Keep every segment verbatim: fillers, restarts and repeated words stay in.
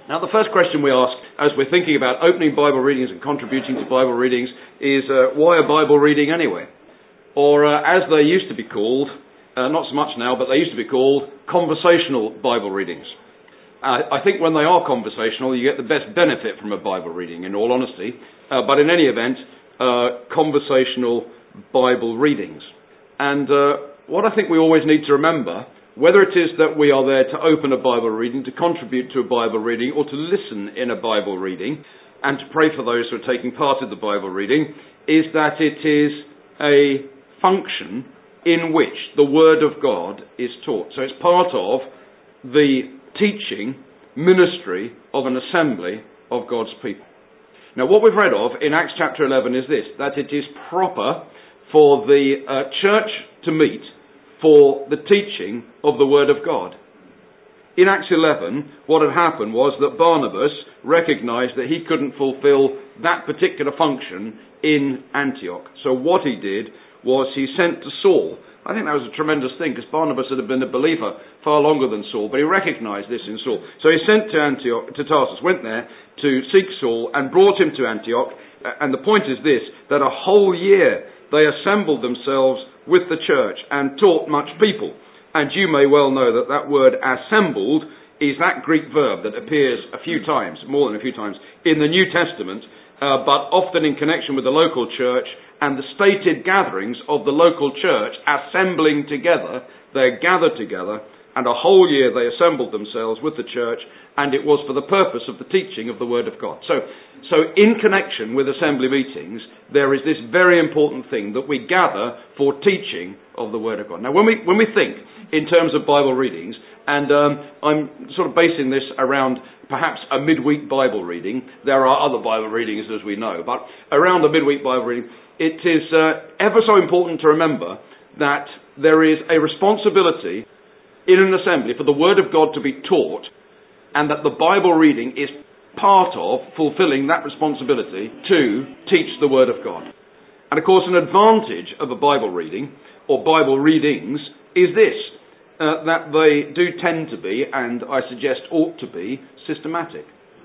Now, the first question we ask as we're thinking about opening Bible readings and contributing to Bible readings is, uh, why a Bible reading anyway? Or, uh, as they used to be called, uh, not so much now, but they used to be called conversational Bible readings. Uh, I think when they are conversational, you get the best benefit from a Bible reading, in all honesty. Uh, but in any event, uh, conversational Bible readings. And uh, what I think we always need to remember, whether it is that we are there to open a Bible reading, to contribute to a Bible reading, or to listen in a Bible reading, and to pray for those who are taking part in the Bible reading, is that it is a function in which the Word of God is taught. So it's part of the teaching ministry of an assembly of God's people. Now, what we've read of in Acts chapter eleven is this, that it is proper for the uh, church to meet for the teaching of the Word of God. In Acts eleven, what had happened was that Barnabas recognized that he couldn't fulfill that particular function in Antioch. So what he did was he sent to Saul. I think that was a tremendous thing, because Barnabas had been a believer far longer than Saul, but he recognized this in Saul. So he sent to Antioch, to Tarsus, went there to seek Saul and brought him to Antioch. And the point is this, that a whole year they assembled themselves with the church and taught much people. And you may well know that that word assembled is that Greek verb that appears a few times, more than a few times, in the New Testament, uh, but often in connection with the local church and the stated gatherings of the local church assembling together. They're gathered together, and a whole year they assembled themselves with the church, and it was for the purpose of the teaching of the Word of God. So, so in connection with assembly meetings, there is this very important thing that we gather for teaching of the Word of God. Now, when we when we think in terms of Bible readings, and um, I'm sort of basing this around perhaps a midweek Bible reading. There are other Bible readings, as we know, but around a midweek Bible reading, it is uh, ever so important to remember that there is a responsibility in an assembly for the Word of God to be taught, and that the Bible reading is part of fulfilling that responsibility to teach the Word of God. And of course, an advantage of a Bible reading, or Bible readings, is this, uh, that they do tend to be, and I suggest ought to be, systematic.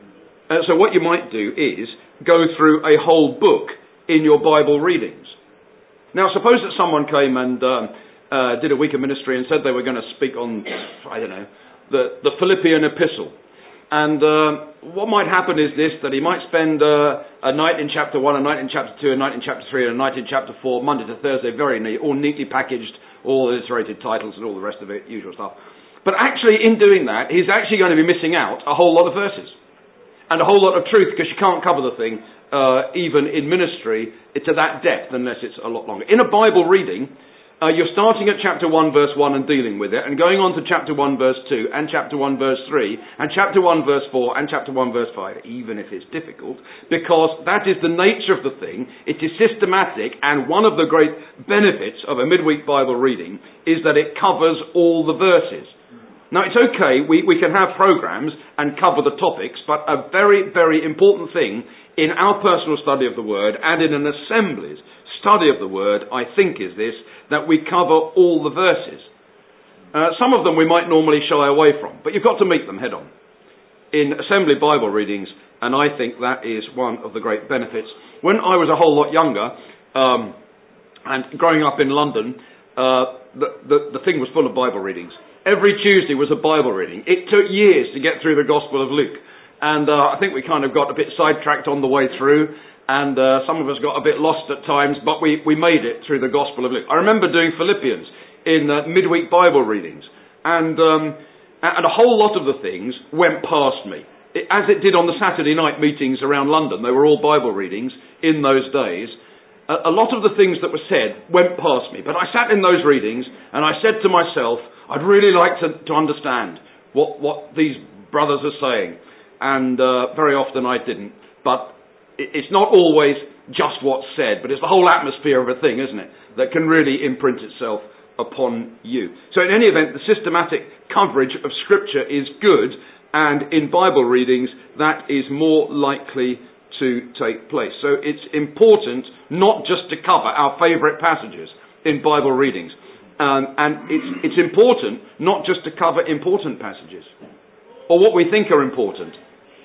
Uh, so what you might do is go through a whole book in your Bible readings. Now, suppose that someone came and um, uh, did a week of ministry and said they were going to speak on, I don't know, the, the Philippian epistle. And uh, what might happen is this, that he might spend uh, a night in chapter one, a night in chapter two, a night in chapter three, and a night in chapter four, Monday to Thursday, very neat, all neatly packaged, all illustrated titles and all the rest of it, usual stuff. But actually, in doing that, he's actually going to be missing out a whole lot of verses. And a whole lot of truth, because you can't cover the thing, uh, even in ministry, to that depth, unless it's a lot longer. In a Bible reading, uh, you're starting at chapter one, verse one, and dealing with it, and going on to chapter one, verse two, and chapter one, verse three, and chapter one, verse four, and chapter one, verse five, even if it's difficult, because that is the nature of the thing. It is systematic, and one of the great benefits of a midweek Bible reading is that it covers all the verses. Now, it's okay, we, we can have programs and cover the topics, but a very, very important thing in our personal study of the Word and in an assembly's study of the Word, I think, is this, that we cover all the verses. Uh, some of them we might normally shy away from, but you've got to meet them head on in assembly Bible readings, and I think that is one of the great benefits. When I was a whole lot younger, um, and growing up in London, uh, the, the, the thing was full of Bible readings. Every Tuesday was a Bible reading. It took years to get through the Gospel of Luke. And uh, I think we kind of got a bit sidetracked on the way through. And uh, some of us got a bit lost at times, but we, we made it through the Gospel of Luke. I remember doing Philippians in uh, midweek Bible readings. And, um, and a whole lot of the things went past me. It, as it did on the Saturday night meetings around London. They were all Bible readings in those days. A, a lot of the things that were said went past me. But I sat in those readings and I said to myself, I'd really like to, to understand what, what these brothers are saying. And uh, very often I didn't. But it, it's not always just what's said, but it's the whole atmosphere of a thing, isn't it, that can really imprint itself upon you. So in any event, the systematic coverage of Scripture is good, and in Bible readings, that is more likely to take place. So it's important not just to cover our favourite passages in Bible readings. Um, and it's, it's important not just to cover important passages or what we think are important.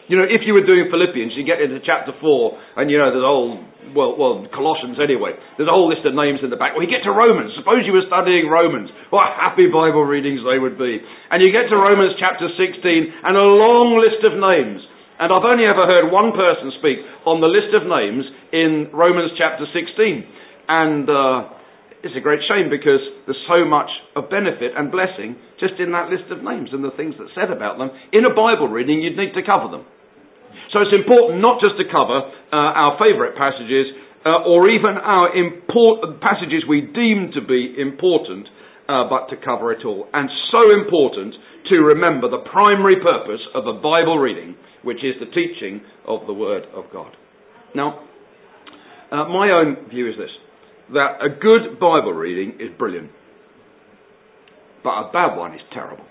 You know, if you were doing Philippians, you get into chapter four, and you know, there's a whole, well, well, Colossians anyway, there's a whole list of names in the back. Well, you get to Romans. Suppose you were studying Romans. What happy Bible readings they would be. And you get to Romans chapter sixteen, and a long list of names. And I've only ever heard one person speak on the list of names in Romans chapter sixteen. And uh, it's a great shame, because there's so much of benefit and blessing just in that list of names and the things that said about them. In a Bible reading, you'd need to cover them. So it's important not just to cover uh, our favourite passages uh, or even our import- passages we deem to be important, uh, but to cover it all. And so important to remember the primary purpose of a Bible reading, which is the teaching of the Word of God. Now, uh, my own view is this, that a good Bible reading is brilliant, but a bad one is terrible.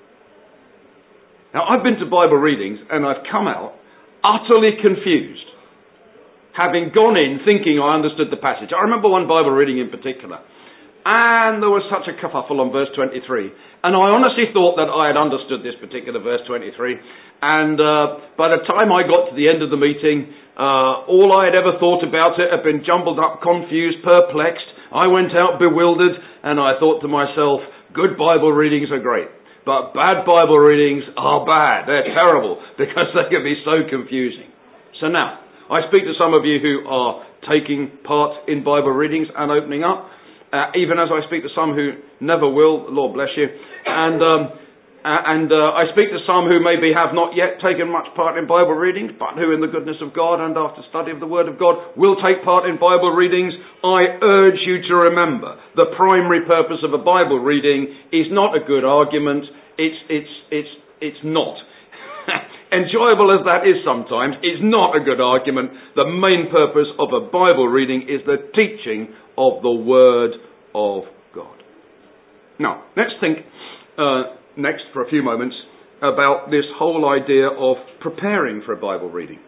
Now, I've been to Bible readings and I've come out utterly confused, having gone in thinking I understood the passage. I remember one Bible reading in particular, and there was such a kerfuffle on verse twenty-three, and I honestly thought that I had understood this particular verse twenty-three, and uh, by the time I got to the end of the meeting, uh, all I had ever thought about it had been jumbled up, confused, perplexed. I went out bewildered, and I thought to myself, good Bible readings are great, but bad Bible readings are bad. They're terrible, because they can be so confusing. So now, I speak to some of you who are taking part in Bible readings and opening up, uh, even as I speak to some who never will, Lord bless you, and um, uh, and uh, I speak to some who maybe have not yet taken much part in Bible readings, but who in the goodness of God and after study of the Word of God will take part in Bible readings. I urge you to remember, the primary purpose of a Bible reading is not a good argument. It's, it's, it's, it's not. Enjoyable as that is sometimes, it's not a good argument. The main purpose of a Bible reading is the teaching of the Word of God. Now, let's think uh, next for a few moments about this whole idea of preparing for a Bible reading.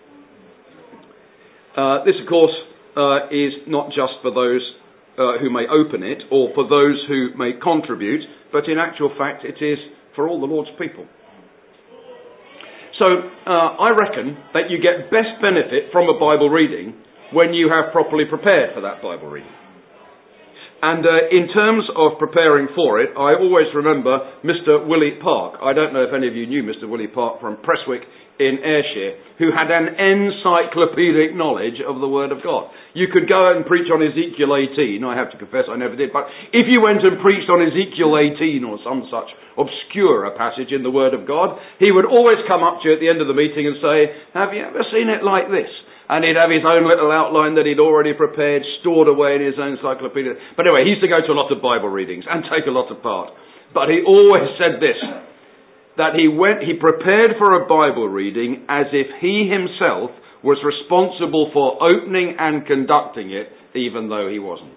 Uh, this, of course, uh, is not just for those uh, who may open it or for those who may contribute, but in actual fact it is for all the Lord's people. So uh, I reckon that you get best benefit from a Bible reading when you have properly prepared for that Bible reading. And uh, in terms of preparing for it, I always remember Mister Willie Park. I don't know if any of you knew Mister Willie Park from Prestwick in Ayrshire, who had an encyclopedic knowledge of the Word of God. You could go and preach on Ezekiel eighteen. I have to confess I never did. But if you went and preached on Ezekiel eighteen or some such obscure passage in the Word of God, he would always come up to you at the end of the meeting and say, have you ever seen it like this? And he'd have his own little outline that he'd already prepared, stored away in his own encyclopedia. But anyway, he used to go to a lot of Bible readings and take a lot of part. But he always said this, that he went, he prepared for a Bible reading as if he himself was responsible for opening and conducting it, even though he wasn't.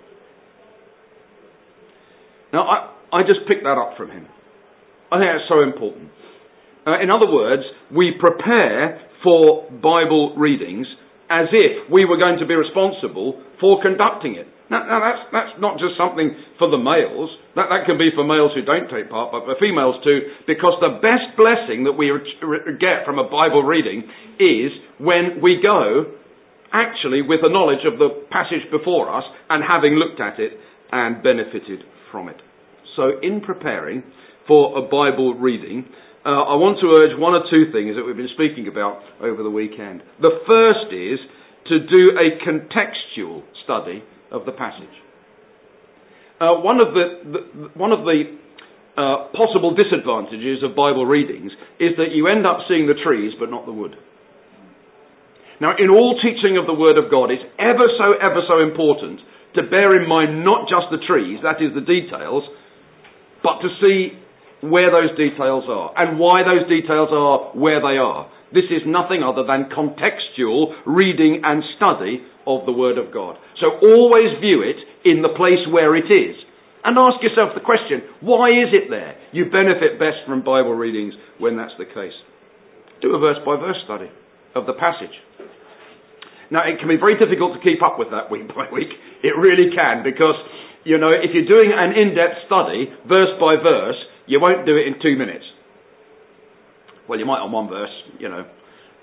Now, I, I just picked that up from him. I think that's so important. Uh, in other words, we prepare for Bible readings as if we were going to be responsible for conducting it. Now, now that's, that's not just something for the males. That, that can be for males who don't take part, but for females too, because the best blessing that we get from a Bible reading is when we go actually with the knowledge of the passage before us and having looked at it and benefited from it. So in preparing for a Bible reading, Uh, I want to urge one or two things that we've been speaking about over the weekend. The first is to do a contextual study of the passage. Uh, one of the, the one of the uh, possible disadvantages of Bible readings is that you end up seeing the trees but not the wood. Now, in all teaching of the Word of God, it's ever so, ever so important to bear in mind not just the trees, that is the details, but to see where those details are and why those details are where they are. This is nothing other than contextual reading and study of the Word of God. So always view it in the place where it is. And ask yourself the question, why is it there? You benefit best from Bible readings when that's the case. Do a verse by verse study of the passage. Now, it can be very difficult to keep up with that week by week. It really can, because, you know, if you're doing an in-depth study, verse by verse, you won't do it in two minutes. Well, you might on one verse, you know,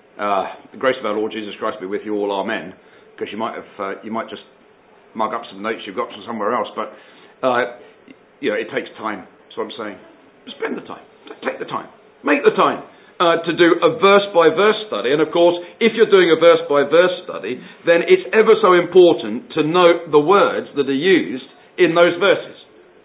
Uh, the grace of our Lord Jesus Christ be with you all, amen. Because you might have, uh, you might just mug up some notes you've got from somewhere else. But, uh, you know, it takes time. That's what I'm saying. Spend the time. Take the time. Make the time uh, to do a verse-by-verse study. And, of course, if you're doing a verse-by-verse study, then it's ever so important to note the words that are used in those verses.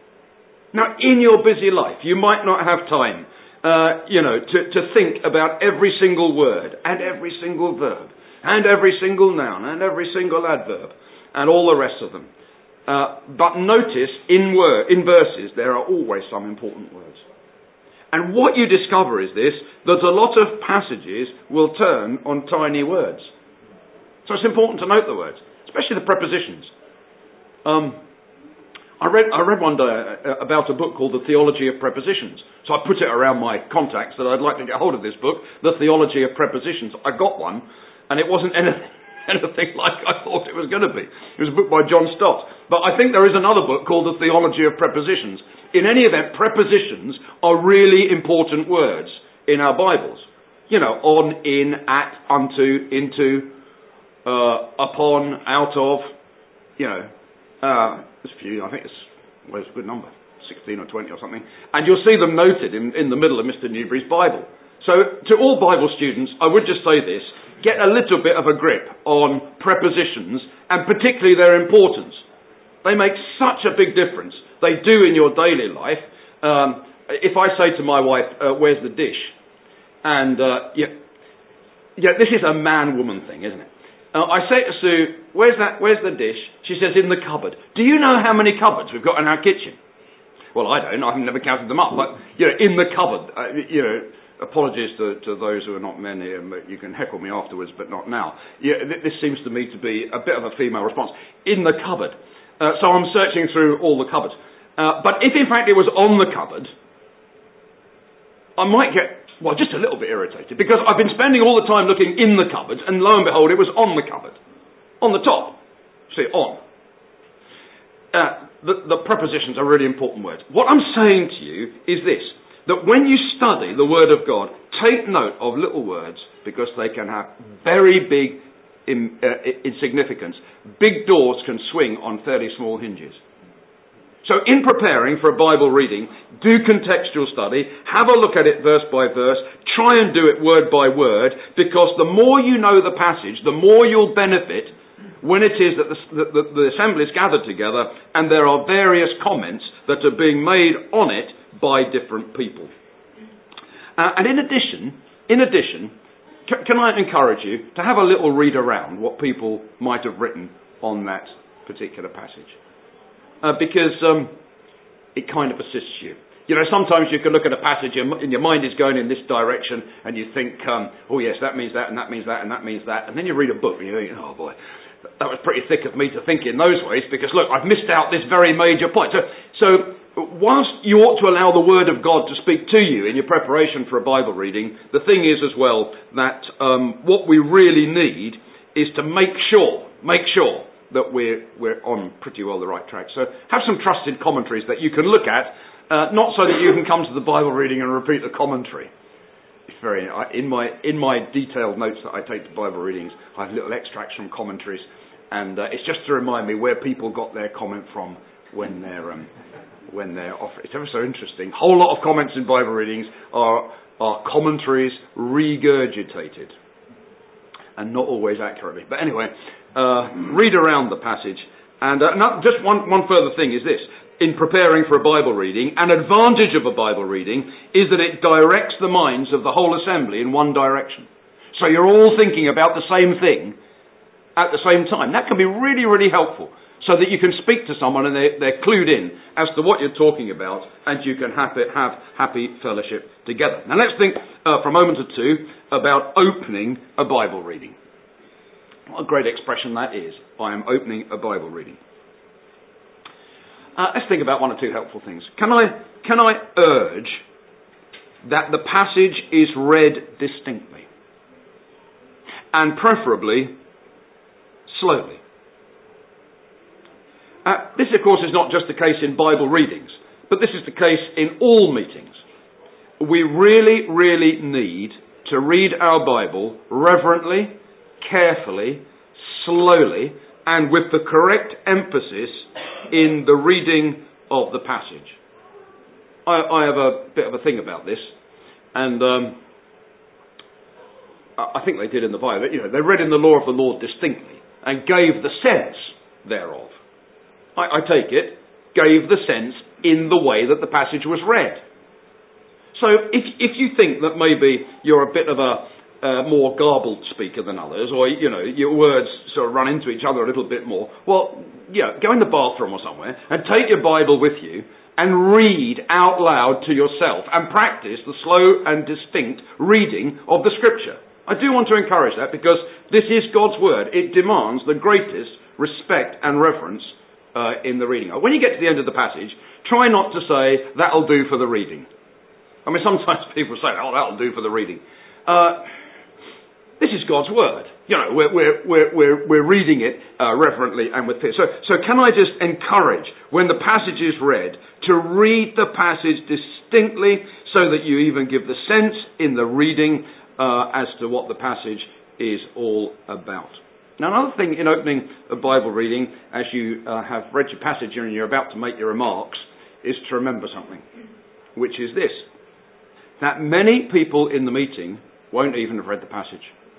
Now, in your busy life, you might not have time Uh, you know, to, to think about every single word and every single verb and every single noun and every single adverb and all the rest of them. Uh, but notice in word, in verses, there are always some important words. And what you discover is this, that a lot of passages will turn on tiny words. So it's important to note the words, especially the prepositions. Um, I read, I read one day about a book called The Theology of Prepositions. So I put it around my contacts that I'd like to get hold of this book, The Theology of Prepositions. I got one, and it wasn't anything, anything like I thought it was going to be. It was a book by John Stott. But I think there is another book called The Theology of Prepositions. In any event, prepositions are really important words in our Bibles. You know, on, in, at, unto, into, uh, upon, out of, you know. Uh, there's a few, I think it's, well, it's a good number. sixteen or twenty or something, and you'll see them noted in, in the middle of Mister Newbury's Bible. So to all Bible students, I would just say this, get a little bit of a grip on prepositions, and particularly their importance. They make such a big difference. They do in your daily life. Um, if I say to my wife, uh, where's the dish? And, uh, yeah, yeah, this is a man-woman thing, isn't it? Uh, I say to Sue, where's that? Where's the dish? She says, in the cupboard. Do you know how many cupboards we've got in our kitchen? Well, I don't. I've never counted them up. But, you know, in the cupboard, uh, you know, apologies to, to those who are not men here, but you can heckle me afterwards, but not now. Yeah, th- this seems to me to be a bit of a female response. In the cupboard. Uh, so I'm searching through all the cupboards. Uh, but if, in fact, it was on the cupboard, I might get, well, just a little bit irritated, because I've been spending all the time looking in the cupboard, and lo and behold, it was on the cupboard. On the top. See, on. Uh, the, the prepositions are really important words. What I'm saying to you is this, that when you study the Word of God, take note of little words, because they can have very big in, uh, in significance. Big doors can swing on fairly small hinges. So in preparing for a Bible reading, do contextual study, have a look at it verse by verse, try and do it word by word, because the more you know the passage, the more you'll benefit when it is that the, the, the assembly is gathered together and there are various comments that are being made on it by different people. Uh, and in addition, in addition, c- can I encourage you to have a little read around what people might have written on that particular passage? Uh, because um, it kind of assists you. You know, sometimes you can look at a passage and your mind is going in this direction and you think, um, oh yes, that means that and that means that and that means that. And then you read a book and you think, oh boy, that was pretty thick of me to think in those ways, because look, I've missed out this very major point. So, so whilst you ought to allow the Word of God to speak to you in your preparation for a Bible reading, the thing is as well that um, what we really need is to make sure, make sure that we're, we're on pretty well the right track. So have some trusted commentaries that you can look at, uh, not so that you can come to the Bible reading and repeat the commentary. It's very, in my in my detailed notes that I take to Bible readings, I have little extracts from commentaries, and uh, it's just to remind me where people got their comment from when they're um, when they're off. It's ever so interesting. A whole lot of comments in Bible readings are are commentaries regurgitated, and not always accurately. But anyway, uh, read around the passage, and uh, now just one one further thing is this. In preparing for a Bible reading, an advantage of a Bible reading is that it directs the minds of the whole assembly in one direction. So you're all thinking about the same thing at the same time. That can be really, really helpful, so that you can speak to someone and they're, they're clued in as to what you're talking about, and you can have, it, have happy fellowship together. Now let's think uh, for a moment or two about opening a Bible reading. What a great expression that is. I am opening a Bible reading. Uh, let's think about one or two helpful things. Can I, can I urge that the passage is read distinctly, and preferably slowly? Uh, this, of course, is not just the case in Bible readings, but this is the case in all meetings. We really, really need to read our Bible reverently, carefully, slowly, and with the correct emphasis in the reading of the passage. I, I have a bit of a thing about this, and um, I think they did in the Bible. You know, they read in the law of the Lord distinctly and gave the sense thereof. I, I take it, gave the sense in the way that the passage was read. So if if you think that maybe you're a bit of a uh, more garbled speaker than others, or, you know, your words sort of run into each other a little bit more, well, you know, go in the bathroom or somewhere and take your Bible with you and read out loud to yourself and practice the slow and distinct reading of the Scripture. I do want to encourage that, because this is God's Word. It demands the greatest respect and reverence uh, in the reading. When you get to the end of the passage, try not to say, that'll do for the reading. I mean, sometimes people say, oh, that'll do for the reading. Uh, this is God's Word. You know, we're, we're, we're, we're, we're reading it uh, reverently and with fear. So, so can I just encourage, when the passage is read, to read the passage distinctly, so that you even give the sense in the reading uh, as to what the passage is all about. Now, another thing in opening a Bible reading, as you uh, have read your passage and you're about to make your remarks, is to remember something, which is this: that many people in the meeting won't even have read the passage.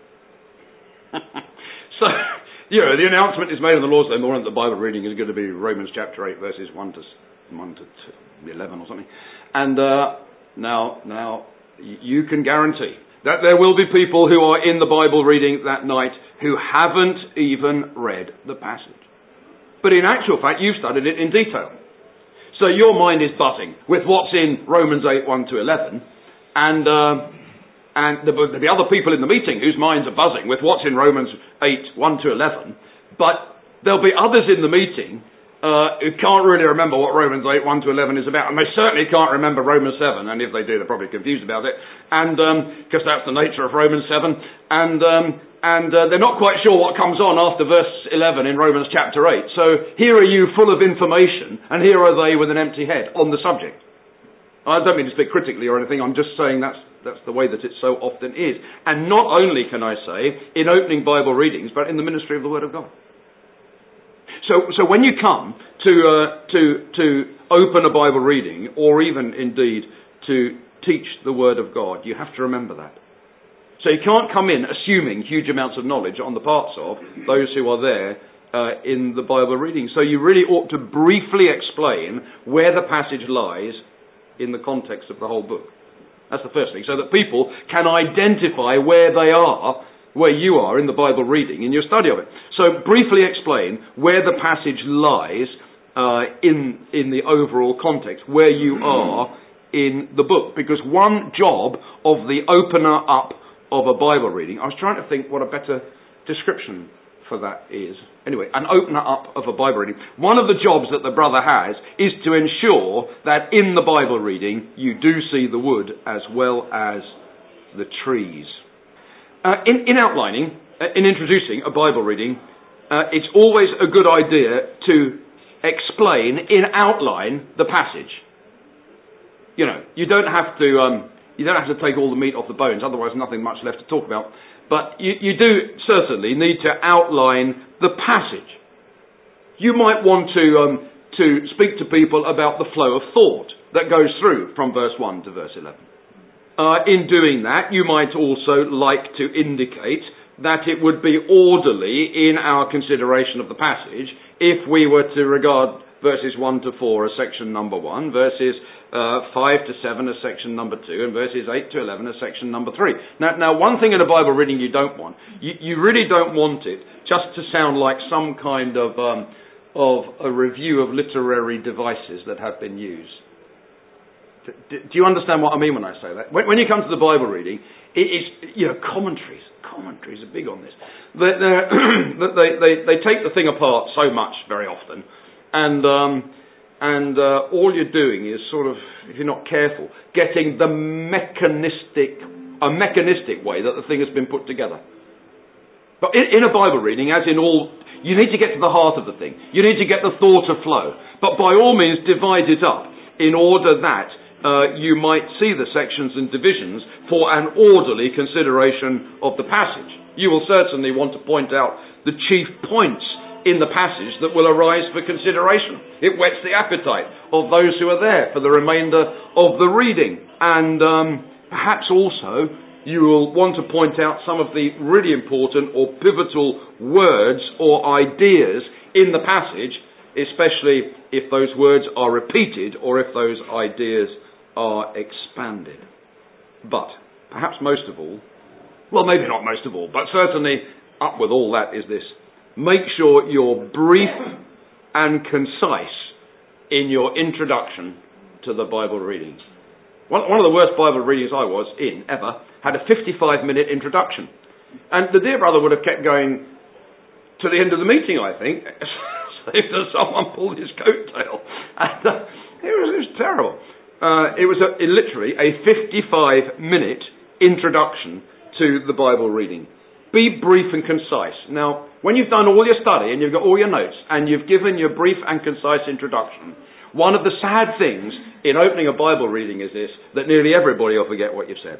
So, you know, the announcement is made on the Lord's Day morning that the Bible reading is going to be Romans chapter eight, verses one to one to eleven or something. And uh, now, now you can guarantee that there will be people who are in the Bible reading that night who haven't even read the passage. But in actual fact, you've studied it in detail. So your mind is buzzing with what's in Romans eight, one to eleven, and uh, and there'll be other people in the meeting whose minds are buzzing with what's in Romans eight, one to eleven, but there'll be others in the meeting uh, who can't really remember what Romans eight, one to eleven is about, and they certainly can't remember Romans seven, and if they do, they're probably confused about it, and because um, that's the nature of Romans seven, and um, and uh, they're not quite sure what comes on after verse eleven in Romans chapter eight. So here are you full of information, and here are they with an empty head on the subject. I don't mean to speak critically or anything, I'm just saying that's that's the way that it so often is. And not only, can I say, in opening Bible readings, but in the ministry of the Word of God. So so when you come to uh, to to open a Bible reading, or even indeed to teach the Word of God, you have to remember that. So you can't come in assuming huge amounts of knowledge on the parts of those who are there uh, in the Bible reading. So you really ought to briefly explain where the passage lies in the context of the whole book. That's the first thing, so that people can identify where they are, where you are in the Bible reading, in your study of it. So briefly explain where the passage lies uh, in in the overall context, where you are in the book. Because one job of the opener up of a Bible reading, I was trying to think what a better description for that is. Anyway, an opener up of a Bible reading. One of the jobs that the brother has is to ensure that in the Bible reading you do see the wood as well as the trees. Uh, in, in outlining, uh, in introducing a Bible reading, uh, it's always a good idea to explain in outline the passage. You know, you don't have to um, you don't have to take all the meat off the bones, otherwise nothing much left to talk about. But you, you do certainly need to outline the passage. You might want to um, to speak to people about the flow of thought that goes through from verse one to verse eleven. Uh, in doing that, you might also like to indicate that it would be orderly in our consideration of the passage if we were to regard verses one to four as section number one, verses uh, five to seven as section number two, and verses eight to eleven as section number three. Now, now one thing in a Bible reading you don't want, you, you really don't want it just to sound like some kind of um, of a review of literary devices that have been used. Do, do you understand what I mean when I say that? When, when you come to the Bible reading, it is, you know, commentaries. Commentaries are big on this. They, they, they, they take the thing apart so much very often, and um, and uh, all you're doing is sort of, if you're not careful, getting the mechanistic, a mechanistic way that the thing has been put together. But in, in a Bible reading, as in all, you need to get to the heart of the thing. You need to get the thought of flow. But by all means, divide it up in order that uh, you might see the sections and divisions for an orderly consideration of the passage. You will certainly want to point out the chief points in the passage that will arise for consideration. It whets the appetite of those who are there for the remainder of the reading. And um, perhaps also you will want to point out some of the really important or pivotal words or ideas in the passage, especially if those words are repeated or if those ideas are expanded. But perhaps most of all, well, maybe not most of all, but certainly up with all that is this: make sure you're brief and concise in your introduction to the Bible readings. One, one of the worst Bible readings I was in ever had a fifty-five minute introduction. And the dear brother would have kept going to the end of the meeting, I think, if someone pulled his coattail. And uh, it, was, it was terrible. Uh, it was a, it literally a fifty-five minute introduction to the Bible reading. Be brief and concise. Now, when you've done all your study and you've got all your notes and you've given your brief and concise introduction, one of the sad things in opening a Bible reading is this, that nearly everybody will forget what you've said.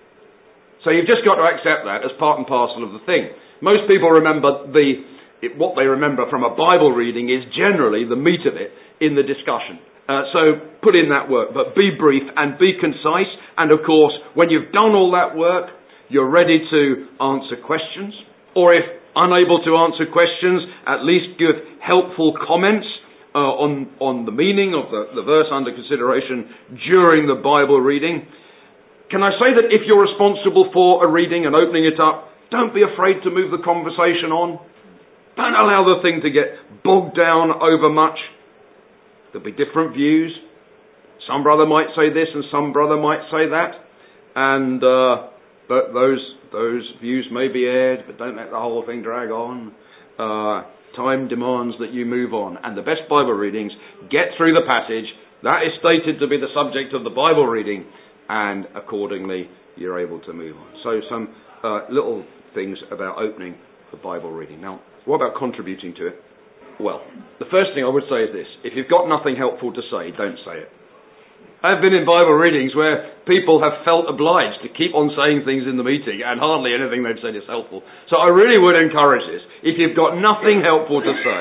So you've just got to accept that as part and parcel of the thing. Most people remember the, it, what they remember from a Bible reading is generally the meat of it in the discussion. Uh, so put in that work, but be brief and be concise. And of course, when you've done all that work, you're ready to answer questions. Or if unable to answer questions, at least give helpful comments uh, on, on the meaning of the, the verse under consideration during the Bible reading. Can I say that if you're responsible for a reading and opening it up, don't be afraid to move the conversation on. Don't allow the thing to get bogged down over much. There'll be different views. Some brother might say this and some brother might say that. And uh, but those those views may be aired, but don't let the whole thing drag on. Uh, time demands that you move on. And the best Bible readings get through the passage. That is stated to be the subject of the Bible reading. And accordingly, you're able to move on. So some uh, little things about opening the Bible reading. Now, what about contributing to it? Well, the first thing I would say is this: if you've got nothing helpful to say, don't say it. I've been in Bible readings where people have felt obliged to keep on saying things in the meeting and hardly anything they've said is helpful. So I really would encourage this. If you've got nothing helpful to say,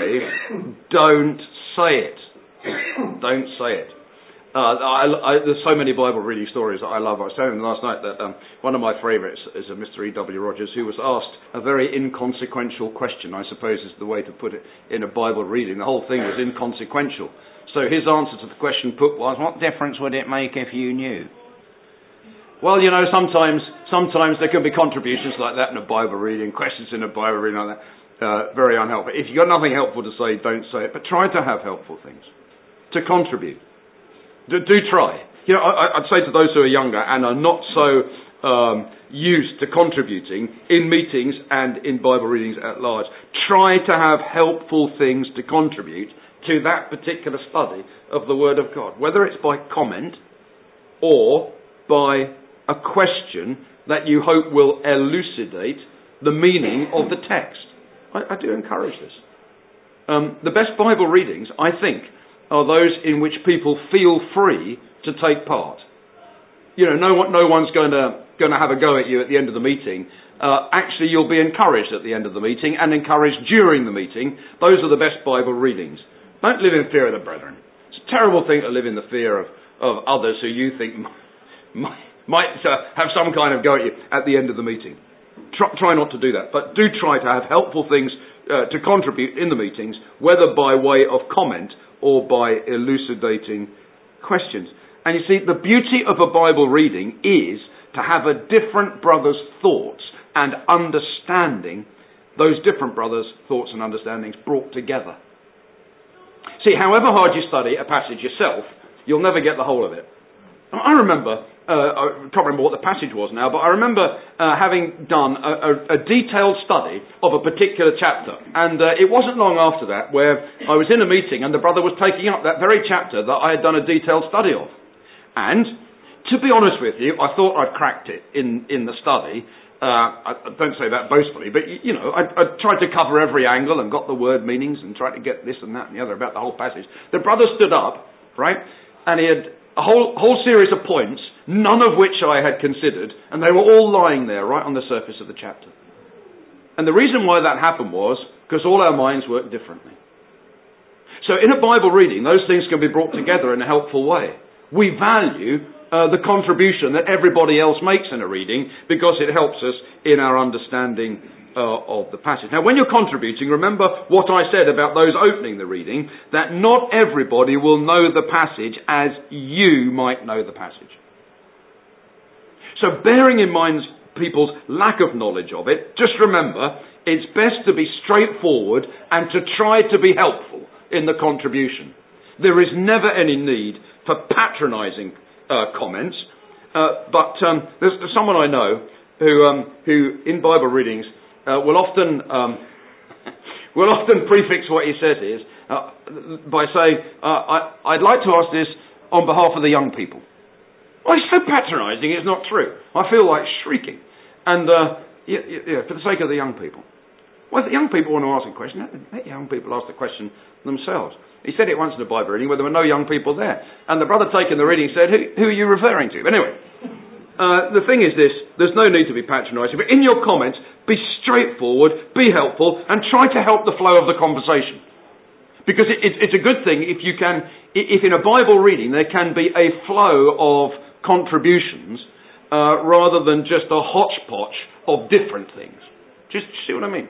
don't say it. Don't say it. Uh, I, I, there's so many Bible reading stories that I love. I was telling them last night that um, one of my favourites is a Mister E W Rogers, who was asked a very inconsequential question, I suppose is the way to put it in a Bible reading. The whole thing was inconsequential. So his answer to the question put was, what difference would it make if you knew? Well, you know, sometimes sometimes there can be contributions like that in a Bible reading, questions in a Bible reading like that. Uh, very unhelpful. If you've got nothing helpful to say, don't say it. But try to have helpful things to contribute. Do, do try. You know, I, I'd say to those who are younger and are not so um, used to contributing in meetings and in Bible readings at large, try to have helpful things to contribute to that particular study of the Word of God, whether it's by comment or by a question that you hope will elucidate the meaning of the text. I, I do encourage this. Um, the best Bible readings, I think, are those in which people feel free to take part. You know, no one, no one's going to going to have a go at you at the end of the meeting. Uh, actually, you'll be encouraged at the end of the meeting and encouraged during the meeting. Those are the best Bible readings. Don't live in fear of the brethren. It's a terrible thing to live in the fear of, of others who you think might, might uh, have some kind of go at you at the end of the meeting. Try, try not to do that, but do try to have helpful things uh, to contribute in the meetings, whether by way of comment or by elucidating questions. And you see, the beauty of a Bible reading is to have a different brother's thoughts and understanding, those different brothers' thoughts and understandings brought together. See, however hard you study a passage yourself, you'll never get the whole of it. I remember, uh, I can't remember what the passage was now, but I remember uh, having done a, a, a detailed study of a particular chapter. And uh, it wasn't long after that where I was in a meeting and the brother was taking up that very chapter that I had done a detailed study of. And, to be honest with you, I thought I'd cracked it in, in the study. Uh, I, I don't say that boastfully, but, you know, I, I tried to cover every angle and got the word meanings and tried to get this and that and the other about the whole passage. The brother stood up, right, and he had A whole, whole series of points, none of which I had considered, and they were all lying there right on the surface of the chapter. And the reason why that happened was because all our minds work differently. So in a Bible reading, those things can be brought together in a helpful way. We value uh, the contribution that everybody else makes in a reading because it helps us in our understanding uh, of the passage. Now, when you're contributing, remember what I said about those opening the reading, that not everybody will know the passage as you might know the passage. So bearing in mind people's lack of knowledge of it, just remember, it's best to be straightforward and to try to be helpful in the contribution. There is never any need for patronising uh, comments, uh, but um, there's, there's someone I know who, um, who in Bible readings uh, will often um, will often prefix what he says is uh, by saying, uh, I, "I'd like to ask this on behalf of the young people." Well, it's so patronising, it's not true. I feel like shrieking, and uh, yeah, yeah, for the sake of the young people. Well, if the young people want to ask a question, let young people ask the question themselves. He said it once in the Bible reading where there were no young people there. And the brother taking the reading said, who, who are you referring to? But anyway, uh, the thing is this, there's no need to be patronising, but in your comments, be straightforward, be helpful, and try to help the flow of the conversation. Because it, it, it's a good thing if you can, if in a Bible reading there can be a flow of contributions uh, rather than just a hodgepodge of different things. Just see what I mean?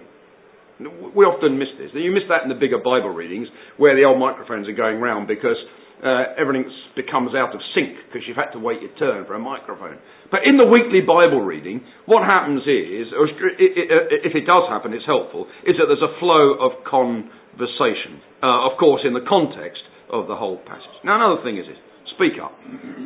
We often miss this. You miss that in the bigger Bible readings where the old microphones are going round because uh, everything becomes out of sync because you've had to wait your turn for a microphone. But in the weekly Bible reading, what happens is, or if it does happen, it's helpful, is that there's a flow of conversation. Uh, of course, in the context of the whole passage. Now, another thing is this. Speak up.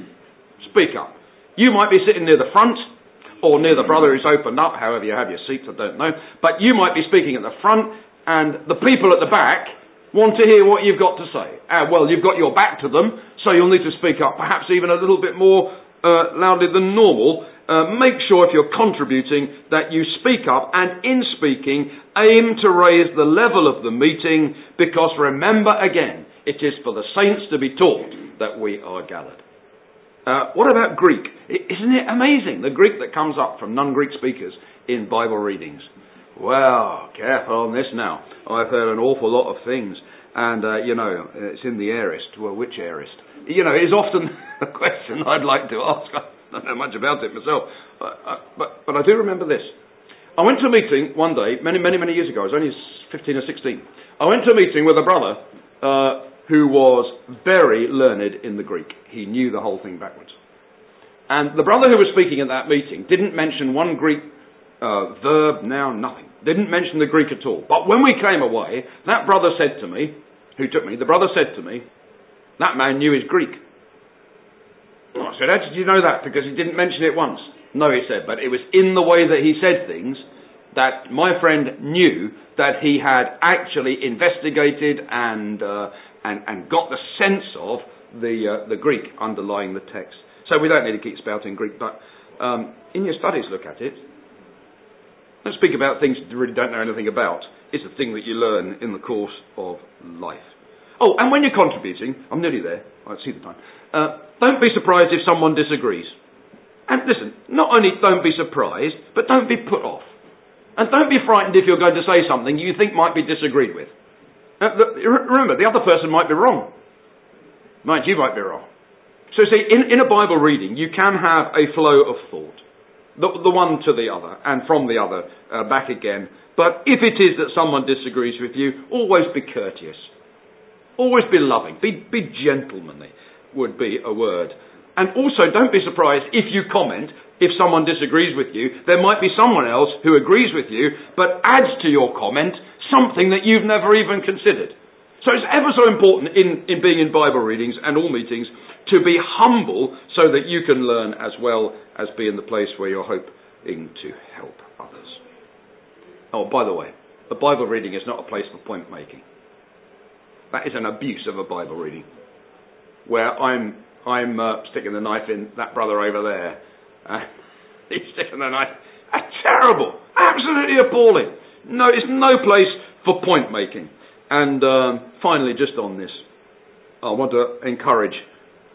Speak up. You might be sitting near the front or near the brother who's opened up, however you have your seats, I don't know. But you might be speaking at the front, and the people at the back want to hear what you've got to say. Uh, well, you've got your back to them, so you'll need to speak up, perhaps even a little bit more uh, loudly than normal. Uh, make sure if you're contributing that you speak up, and in speaking, aim to raise the level of the meeting, because remember again, it is for the saints to be taught that we are gathered. Uh, what about Greek? Isn't it amazing, the Greek that comes up from non-Greek speakers in Bible readings? Well, careful on this now. I've heard an awful lot of things, and, uh, you know, it's in the aorist. Well, which aorist? You know, it's often a question I'd like to ask. I don't know much about it myself, but, uh, but, but I do remember this. I went to a meeting one day, many, many, many years ago. I was only fifteen or sixteen. I went to a meeting with a brother uh, who was very learned in the Greek. He knew the whole thing backwards. And the brother who was speaking at that meeting didn't mention one Greek uh, verb, noun, nothing. Didn't mention the Greek at all. But when we came away, that brother said to me, who took me, the brother said to me, that man knew his Greek. I said, how did you know that? Because he didn't mention it once. No, he said, but it was in the way that he said things that my friend knew that he had actually investigated and uh, and, and got the sense of the uh, the Greek underlying the text. So we don't need to keep spouting Greek, but um, in your studies look at it. Don't speak about things you really don't know anything about. It's a thing that you learn in the course of life. Oh, and when you're contributing, I'm nearly there, I see the time, uh, don't be surprised if someone disagrees. And listen, not only don't be surprised, but don't be put off. And don't be frightened if you're going to say something you think might be disagreed with. Uh, the, remember, the other person might be wrong. Mind you might be wrong. So see, in, in a Bible reading, you can have a flow of thought. The, the one to the other, and from the other, uh, back again. But if it is that someone disagrees with you, always be courteous. Always be loving. Be, be gentlemanly, would be a word. And also, don't be surprised if you comment, if someone disagrees with you, there might be someone else who agrees with you, but adds to your comment something that you've never even considered. So it's ever so important in, in being in Bible readings and all meetings to be humble so that you can learn as well as be in the place where you're hoping to help others. Oh, by the way, a Bible reading is not a place for point making. That is an abuse of a Bible reading, where I'm I'm uh, sticking the knife in that brother over there. Uh, he's sticking the knife. That's terrible. Absolutely appalling. No, it's no place for point making. And um, finally, just on this, I want to encourage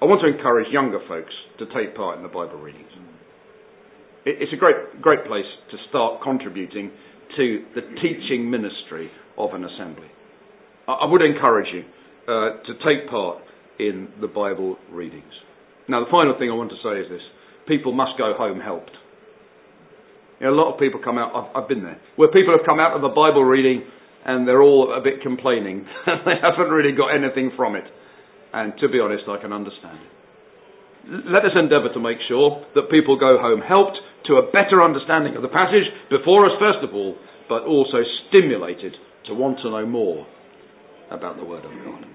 I want to encourage younger folks to take part in the Bible readings. It's a great, great place to start contributing to the teaching ministry of an assembly. I would encourage you uh, to take part in the Bible readings. Now, the final thing I want to say is this. People must go home helped. You know, a lot of people come out, I've, I've been there, where people have come out of a Bible reading and they're all a bit complaining. They haven't really got anything from it. And to be honest, I can understand it. Let us endeavour to make sure that people go home helped to a better understanding of the passage before us, first of all, but also stimulated to want to know more about the Word of God.